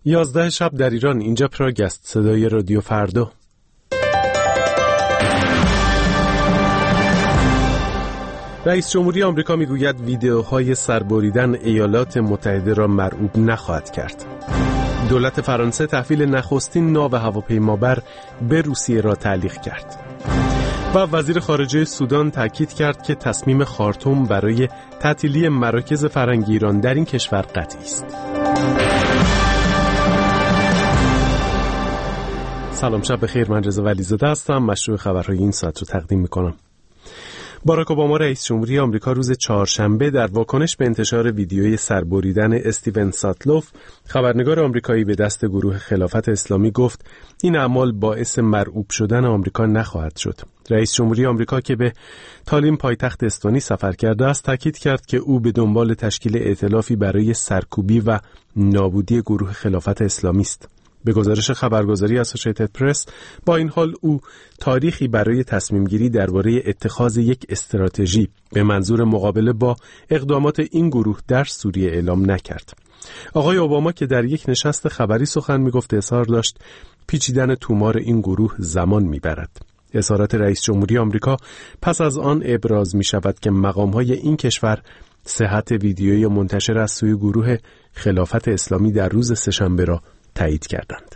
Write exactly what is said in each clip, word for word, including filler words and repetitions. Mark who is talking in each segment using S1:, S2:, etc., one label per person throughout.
S1: یازده شب در ایران. اینجا پراگ است، صدای رادیو فردا. رئیس جمهوری آمریکا میگوید ویدئوهای سربریدن ایالات متحده را مرعوب نخواهد کرد. دولت فرانسه تحویل نخستین ناو هواپیمابر به روسیه را تعلیق کرد. و وزیر خارجه سودان تاکید کرد که تصمیم خارتوم برای تعطیلی مراکز فرهنگی ایران در این کشور قطعی است. سلام، شب بخیر. من رضا ولیزاده هستم. مشروع خبرهای این ساعت رو تقدیم میکنم. باراک اوباما رئیس جمهوری آمریکا روز چهارشنبه در واکنش به انتشار ویدیوی سربریدن استیون ساتلوف، خبرنگار آمریکایی به دست گروه خلافت اسلامی، گفت این اعمال باعث مرعوب شدن آمریکا نخواهد شد. رئیس جمهوری آمریکا که به تالین پایتخت استونی سفر کرده است، تاکید کرد که او به دنبال تشکیل ائتلافی برای سرکوبی و نابودی گروه خلافت اسلامی است. به گزارش خبرگزاری اسوسییتد پرس، با این حال او تاریخی برای تصمیم گیری درباره اتخاذ یک استراتژی به منظور مقابله با اقدامات این گروه در سوریه اعلام نکرد. آقای اوباما که در یک نشست خبری سخن میگفت، اظهار داشت پیچیدن تومار این گروه زمان میبرد. اظهارات رئیس جمهوری آمریکا پس از آن ابراز می شود که مقام‌های این کشور صحت ویدیویی منتشر از سوی گروه خلافت اسلامی در روز سه‌شنبه را تایید کردند.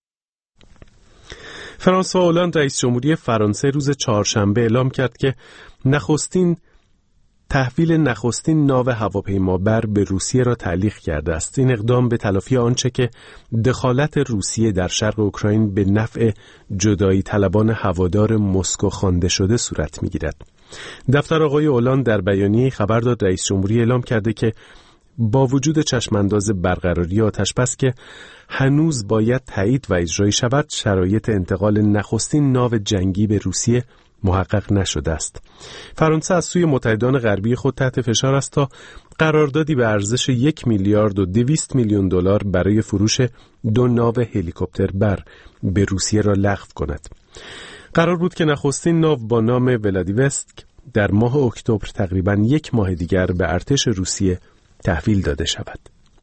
S1: فرانسوا هولند رئیس جمهوری فرانسه روز چهارشنبه اعلام کرد که نخستین تحویل نخستین ناو هواپیمابر به روسیه را تعلیق کرده است. این اقدام به تلافی آنچه که دخالت روسیه در شرق اوکراین به نفع جدایی طلبان هوادار مسکو خوانده شده صورت می‌گیرد. دفتر آقای هولند در بیانیه خبر داد رئیس جمهوری اعلام کرده که با وجود چشمانداز برقراری آتش‌بس که هنوز باید تایید و اجرایی شود، شرایط انتقال نخستین ناو جنگی به روسیه محقق نشده است. فرانسه از سوی متحدان غربی خود تحت فشار است تا قراردادی به ارزش یک میلیارد و دویست میلیون دلار برای فروش دو ناو هلیکوپتر بر به روسیه را لغو کند. قرار بود که نخستین ناو با نام ولادیوستک در ماه اکتبر، تقریباً یک ماه دیگر، به ارتش روسیه تحویل داده شود.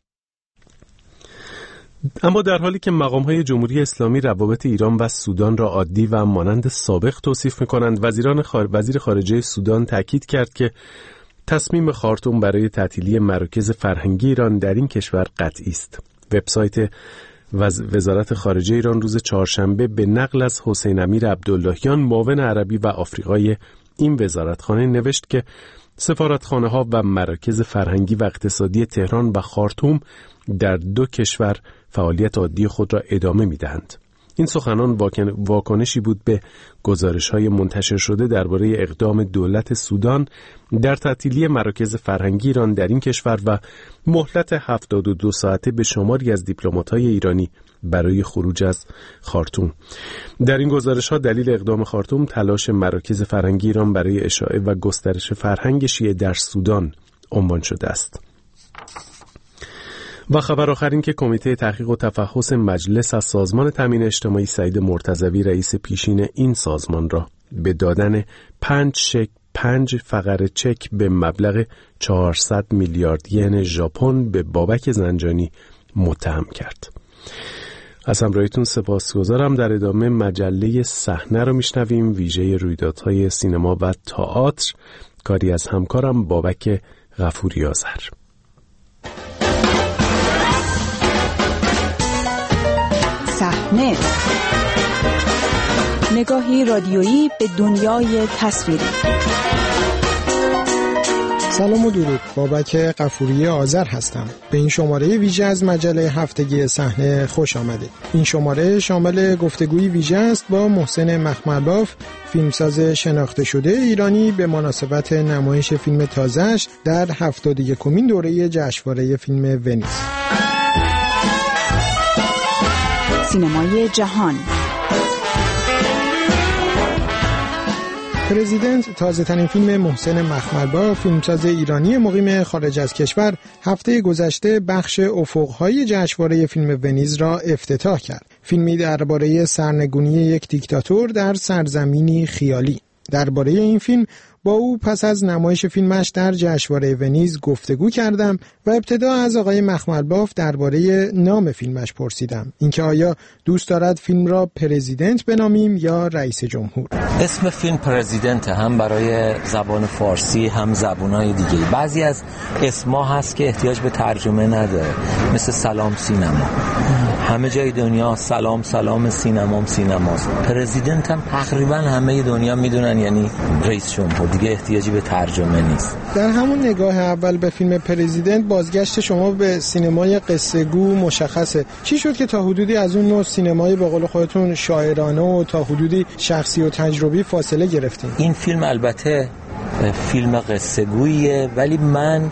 S1: اما در حالی که مقام‌های جمهوری اسلامی روابط ایران و سودان را عادی و مانند سابق توصیف می‌کنند، وزیران خار... وزیر خارجه سودان تاکید کرد که تصمیم خارتوم برای تعطیلی مراکز فرهنگی ایران در این کشور قطعی است. وبسایت وز... وزارت خارجه ایران روز چهارشنبه به نقل از حسین امیر عبداللهیان، معاون عربی و آفریقای این وزارتخانه، نوشت که سفارتخانه‌ها و مراکز فرهنگی و اقتصادی تهران و خارتوم در دو کشور فعالیت عادی خود را ادامه می‌دهند. این سخنان واکنشی بود به گزارش‌های منتشر شده درباره اقدام دولت سودان در تعطیلی مراکز فرهنگی ایران در این کشور و مهلت هفتاد و دو ساعته به شماری از دیپلمات‌های ایرانی برای خروج از خارتوم. در این گزارش‌ها دلیل اقدام خارتوم تلاش مراکز فرهنگی ایران برای اشاعه و گسترش فرهنگ شیعه در سودان عنوان شده است. و خبر آخر این که کمیته تحقیق و تفحص مجلس از سازمان تامین اجتماعی سعید مرتضوی، رئیس پیشین این سازمان، را به دادن پنج چک پنج فقره چک به مبلغ چهارصد میلیارد ین ژاپن به بابک زنجانی متهم کرد. از همراهیتون سپاسگزارم. در ادامه مجله صحنه رو میشنویم، ویژه رویدادهای سینما و تئاتر، کاری از همکارم بابک غفوری آذر.
S2: صحنه، نگاهی رادیویی به دنیای تصویری.
S3: سلام و درود، بابک غفوری آذر هستم. به این شماره ویژه از مجله هفتگی صحنه خوش آمدید. این شماره شامل گفتگوی ویژه است با محسن مخملباف، فیلمساز شناخته شده ایرانی، به مناسبت نمایش فیلم تازه‌اش در هفتاد و یکمین دوره جشنواره فیلم ونیز.
S2: سینمای جهان.
S3: پرزیدنت، تازه ترین فیلم محسن مخملباف، فیلمساز ایرانی مقیم خارج از کشور، هفته گذشته بخش افق‌های جشنواره فیلم ونیز را افتتاح کرد. فیلمی درباره سرنگونی یک دیکتاتور در سرزمینی خیالی. درباره این فیلم با او پس از نمایش فیلمش در جشنواره ونیز گفتگو کردم و ابتدا از آقای مخملباف درباره نام فیلمش پرسیدم، اینکه آیا دوست دارد فیلم را پرزیدنت بنامیم یا رئیس جمهور.
S4: اسم فیلم پرزیدنت هم برای زبان فارسی هم زبانهای دیگه. بعضی از اسما هست که احتیاج به ترجمه نداره، مثل سلام سینما. همه جای دنیا سلام سلام سینمام سینماست. پرزیدنت هم تقریبا همه دنیا میدونن یعنی رئیس جمهور، دیگه احتیاجی به ترجمه نیست.
S3: در همون نگاه اول به فیلم پرزیدنت بازگشت شما به سینمای قصه گو مشخصه. چی شد که تا حدودی از اون نوع سینمای به قول خودتون شاعرانه و تا حدودی شخصی و تجربی فاصله گرفتین؟
S4: این فیلم البته فیلم قصه گوییه، ولی من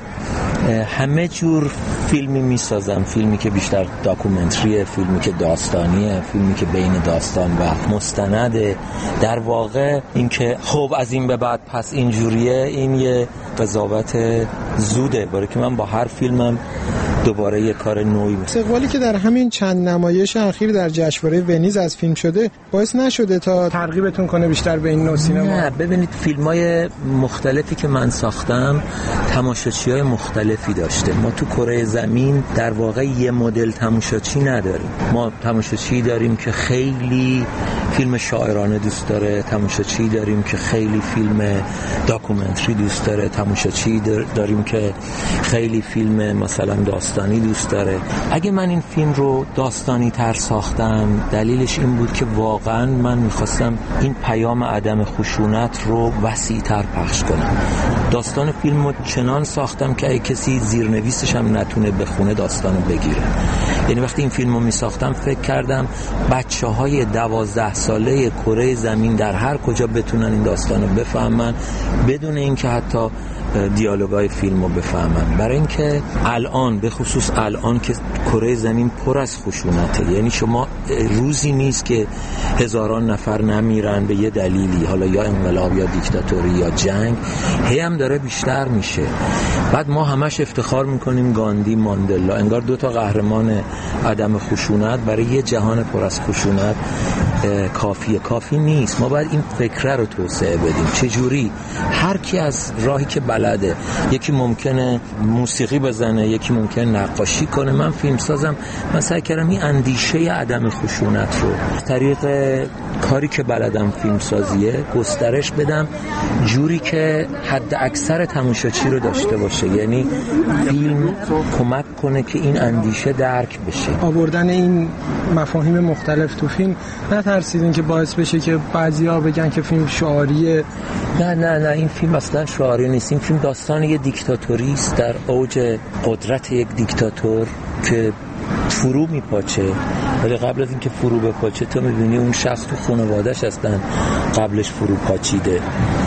S4: همه جور فیلمی میسازم، فیلمی که بیشتر داکومنتریه، فیلمی که داستانیه، فیلمی که بین داستان و مستنده. در واقع این که خب از این به بعد پس اینجوریه، این یه قضاوت زوده، برای که من با هر فیلمم دوباره یه کار نوعی.
S3: استقبالی که در همین چند نمایش اخیر در جشنواره ونیز از فیلم شده باعث نشده تا ترغیبتون کنه بیشتر به این نوع سینما؟
S4: نه، ببینید فیلم‌های مختلفی که من ساختم تماشاچی‌های مختلفی داشته. ما تو کره زمین در واقع یه مدل تماشاچی نداریم. ما تماشاچی داریم که خیلی فیلم شاعرانه دوست داره، تماشاچی داریم که خیلی فیلم داکومنتری دوست داره، تماشاچی داریم که خیلی فیلم مثلا داستانی دوست داره. اگه من این فیلم رو داستانی تر ساختم دلیلش این بود که واقعا من میخواستم این پیام عدم خشونت رو وسیع تر پخش کنم. داستان فیلم رو چنان ساختم که اگه کسی زیرنویسش هم نتونه بخونه داستان رو بگیره. یعنی وقتی این فیلم رو میساختم فکر کردم بچه های دوازده ساله کره زمین در هر کجا بتونن این داستان رو بفهمن بدون اینکه حتی دیالوگای فیلم رو بفهمن. برای اینکه الان به خصوص الان که کره زمین پر از خشونته، یعنی شما روزی نیست که هزاران نفر نمیرن به یه دلیلی، حالا یا انقلاب یا دیکتاتوری یا جنگ، هی هم داره بیشتر میشه. بعد ما همش افتخار میکنیم گاندی، ماندلا، انگار دو تا قهرمان عدم خشونت برای یه جهان پر از خشونت کافیه. کافی نیست، ما باید این فکره رو توسعه بدیم. چجوری؟ هر کی از راهی که بلده، یکی ممکنه موسیقی بزنه، یکی ممکنه نقاشی کنه. من فیلم سازم، من سعی کردم این اندیشه عدم خشونت رو طریق کاری که بلدم فیلم سازیه گسترش بدم جوری که حد اکثر تماشاچی رو داشته باشه، یعنی فیلم کمک کنه که این اندیشه درک بشه.
S3: آوردن این مفاهیم مختلف تو فیلم نترسیدین که باعث بشه که بعضیا بگن که فیلم شعاریه؟
S4: نه نه نه، این فیلم اصلا شعاری نیست. این فیلم داستان یه دیکتاتوری است در اوج قدرت یک دیکتاتور که فرو میپاچه، ولی قبل از اینکه فرو بپاچه تو میبینی اون شخص تو خانواده‌اش هستن قبلش فرو پاچیده.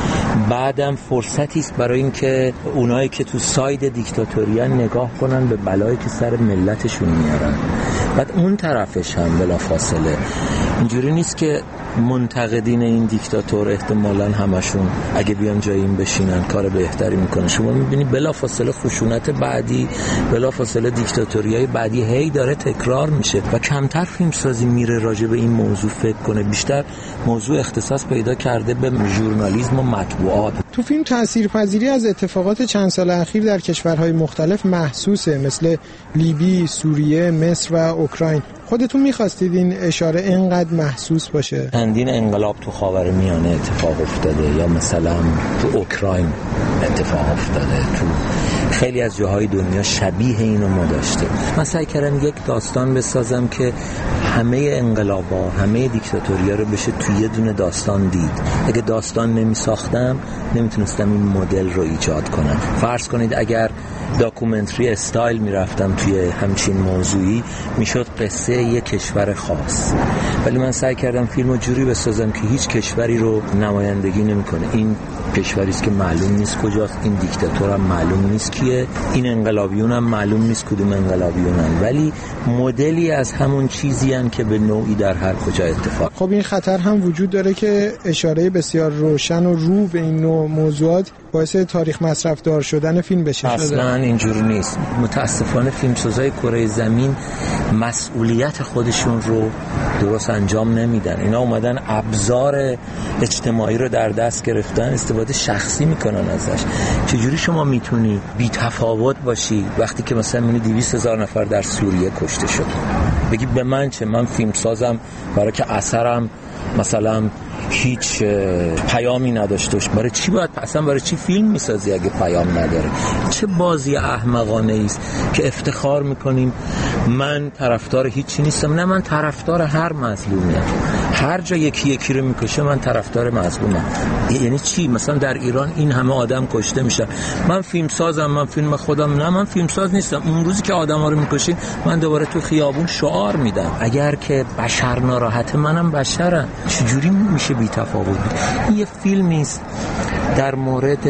S4: بعدم فرصتی است برای اینکه اونایی که تو ساید دیکتاتوریان نگاه کنن به بلایی که سر ملتشون میارن. بعد اون طرفش هم بلافاصله اینجوری نیست که منتقدین این دیکتاتور احتمالاً همشون اگه بیان جای این بشینن کار بهتری میکنه. شما میبینی بلافاصله خشونت بعدی، بلافاصله دیکتاتوریای بعدی هی داره تکرار میشه و کمتر فیلم سازی میره راجع به این موضوع فکر کنه. بیشتر موضوع اختصاص پیدا کرده به ژورنالیسم و مطبوعات.
S3: تو فیلم تاثیرپذیری از اتفاقات چند سال اخیر در کشورهای مختلف محسوسه، مثل لیبی، سوریه، مصر و اوکراین. خودتون می‌خواستید این اشاره اینقدر محسوس باشه؟
S4: چندین انقلاب تو خاورمیانه اتفاق افتاده، یا مثلا تو اوکراین اتفاق افتاده، تو خیلی از جاهای دنیا شبیه اینو ما داشته. من سعی کردم یک داستان بسازم که همه انقلاب‌ها، همه دیکتاتوری‌ها رو بشه توی یه دونه داستان دید. اگه داستان نمی‌ساختم نمیتونستم این مدل رو ایجاد کنم. فرض کنید اگر داکومنتری استایل میرفتم توی همچین موضوعی میشد قصه یک کشور خاص، ولی من سعی کردم فیلمو جوری بسازم که هیچ کشوری رو نمایندگی نمیکنه. این کشوری است که معلوم نیست کجاست، این دیکتاتور هم معلوم نیست کیه، این انقلابیون هم معلوم نیست کدوم انقلابیونن، ولی مدلی از همون چیزی ان که به نوعی در هر کجا اتفاق.
S3: خب این خطر هم وجود داره که اشاره بسیار روشن و رو به این نوع موضوعات باعث تاریخ مصرف دار شدن فیلم بشه؟
S4: اصلا اینجوری نیست. متاسفانه فیلمسازای کره زمین مسئولیت خودشون رو درست انجام نمیدن. اینا اومدن ابزار اجتماعی رو در دست گرفتن، استفاده شخصی میکنن ازش. چجوری شما میتونی بی تفاوت باشی وقتی که مثلا میبینی دویست هزار نفر در سوریه کشته شد، بگی به من چه، من فیلم سازم برای که اثرم مثلا هیچ پیامی نداشته باشه. برای چی باید اصلا برای چی فیلم میسازی اگه پیام نداره؟ چه بازی احمقانه است که افتخار میکنیم من طرفدار هیچی نیستم. نه، من طرفدار هر مظلومیم. هر جا یکی یکی رو میکشه من طرفدار مظلومم. یعنی چی؟ مثلا در ایران این همه آدم کشته میشن، من فیلم سازم، من فیلم خودم، نه من فیلم ساز نیستم. اون روزی که آدما رو میکشین من دوباره تو خیابون شعار میدم اگر که بشر ناراحته منم بشرم. چجوری میشه بی تفاوت بود؟ این یه فیلمی است در مورد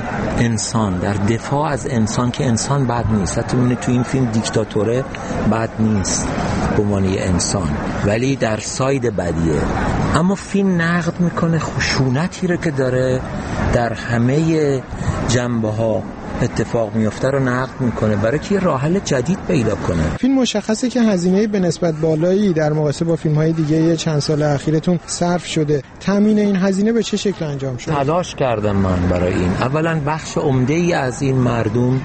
S4: انسان، در دفاع از انسان که انسان بد نیست. حتی اون تو این فیلم دیکتاتوره بد نیست به عنوان انسان، ولی در ساید بدیه. اما فیلم نقد میکنه خشونتی رو که داره در همه جنبه ها اتفاق میفته رو نقد میکنه برای که راه حل جدید پیدا کنه.
S3: فیلم مشخصه که هزینه به نسبت بالایی در مقایسه با فیلم‌های دیگه چند سال اخیرتون صرف شده. تامین این هزینه به چه شکل انجام شده؟
S4: تلاش کردم من برای این. اولا بخش عمده‌ای از این مردم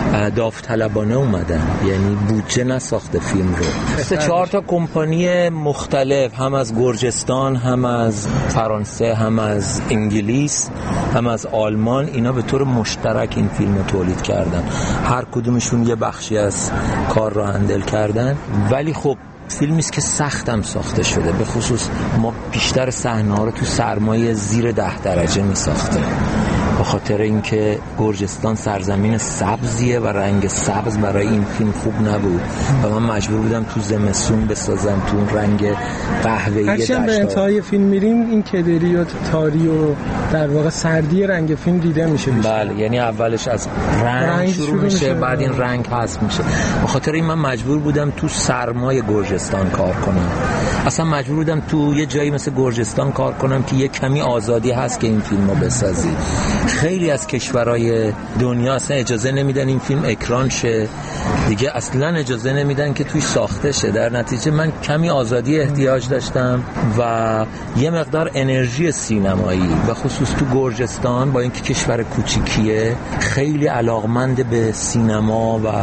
S4: داوطلبانه اومدن، یعنی بودجه نساخته فیلم رو. سه چهار تا کمپانی مختلف، هم از گرجستان، هم از فرانسه، هم از انگلیس، هم از آلمان، اینا به طور مشترک این فیلم رو تولید کردن. هر کدومشون یه بخشی از کار رو هندل کردن. ولی خب فیلمی است که سختم ساخته شده. به خصوص ما بیشتر صحنه‌ها رو تو سرمایه زیر ده درجه می ساختیم، به خاطر اینکه گرجستان سرزمین سبزیه و رنگ سبز برای این فیلم خوب نبود و من مجبور بودم تو زمستون بسازم تو اون رنگ قهوه‌ای دشت.
S3: هرچند به انتهای فیلم میریم این کدری و تاری و در واقع سردی رنگ فیلم دیده میشه بیشتر.
S4: بله، یعنی اولش از رنگ, رنگ شروع, شروع میشه, میشه بعد این رنگ حذف میشه. به خاطر این من مجبور بودم تو سرمای گرجستان کار کنم. اصلا مجبور بودم تو یه جایی مثل گرجستان کار کنم که یه کمی آزادی هست که این فیلمو بسازی. خیلی از کشورهای دنیا اصلا اجازه نمیدن این فیلم اکران شه دیگه، اصلا اجازه نمیدن که توش ساخته شه. در نتیجه من کمی آزادی احتیاج داشتم و یه مقدار انرژی سینمایی، و خصوص تو گرجستان با اینکه کشور کوچیکیه خیلی علاقمند به سینما و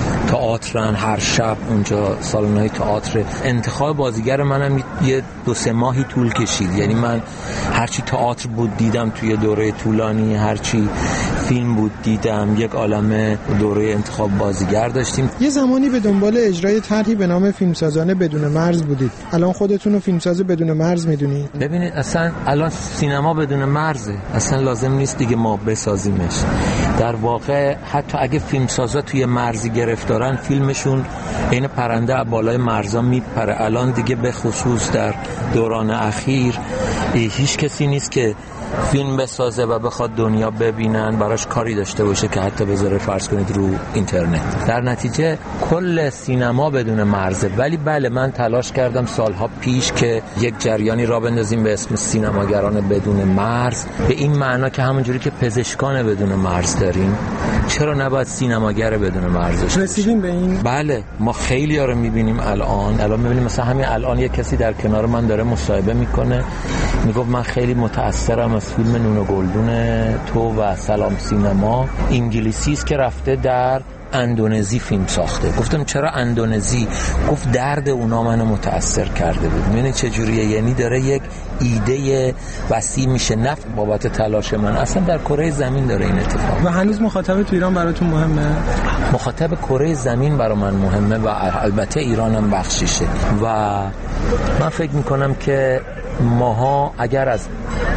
S4: تئاترن. هر شب اونجا سالن‌های تئاتر. انتخاب بازیگر منم یه دو سه ماهی طول کشید. یعنی من هرچی تئاتر بود دیدم توی دوره طولانی، هرچی فیلم بود دیدم. یک عالمه دوره انتخاب بازیگر داشتیم.
S3: یه زمانی به دنبال اجرای طرحی به نام فیلمسازان بدون مرز بودید. الان خودتون رو فیلمساز بدون مرز میدونید؟
S4: ببینید اصلا الان سینما بدون مرزه، اصلا لازم نیست دیگه ما بسازیمش. در واقع حتی اگه فیلمسازا توی مرزی گرفتارن، فیلمشون این پرنده بالای مرزا میپره. الان دیگه به خصوص در دوران اخیر هیچ کسی نیست که فیلم بسازه و بخواد دنیا ببینن براش کاری داشته باشه که حتی بذاره فرض کنید رو اینترنت. در نتیجه کل سینما بدون مرزه. ولی بله، من تلاش کردم سالها پیش که یک جریانی را بندازیم به اسم سینماگران بدون مرز، به این معنا که همونجوری که پزشکان بدون مرز داریم، چرا نباید سینماگر بدون مرز داشته؟
S3: رسیدیم به این؟
S4: بله، ما خیلی ها رو میبینیم الان. الان میبینیم مثلا همین الان یک کسی در کنار من داره مصاحبه میکنه، میگفت من خیلی متأثرم از فیلم نون و گلدون تو و سلام سینما. انگلیسی است که رفته در اندونزی فیلم ساخته. گفتم چرا اندونزی؟ گفت درد اونا منو متأثر کرده بود. می‌بینی چه جوریه؟ یعنی داره یک ایده وسیع میشه، نه بابت تلاش من. اصلا در کره زمین داره این اتفاق.
S3: و هنوز مخاطب تو ایران براتون مهمه؟
S4: مخاطب کره زمین برای من مهمه و البته ایرانم بخشیشه. و من فکر میکنم که ماها اگر از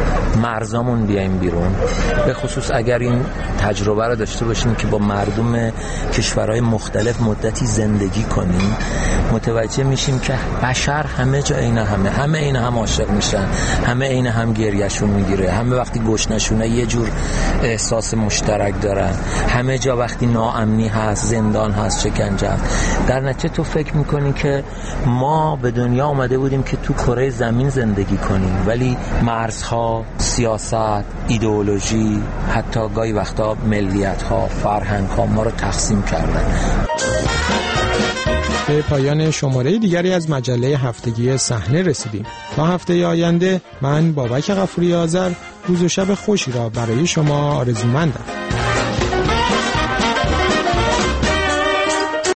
S4: مرزامون بیایم بیرون، به خصوص اگر این تجربه رو داشته باشیم که با مردم کشورهای مختلف مدتی زندگی کنیم، متوجه میشیم که بشر همه جا عین همه، همه عین هم عاشق میشن، همه عین هم گریهشون میگیره، همه وقتی گشنشونه یه جور احساس مشترک دارن، همه جا وقتی ناامنی هست، زندان هست، شکنجه هست. در نتیجه تو فکر میکنی که ما به دنیا اومده بودیم که تو کره زمین زندگی کنیم، ولی مرزها سیاست، ایدئولوژی، حتی گاهی وقتا ملیت ها، فرهنگ ها ما رو تقسیم کردن.
S3: به پایان شماره دیگری از مجله هفتگی صحنه رسیدیم. تا هفته آینده من بابک غفوری آذر روز و شب خوشی را برای شما آرزومندم.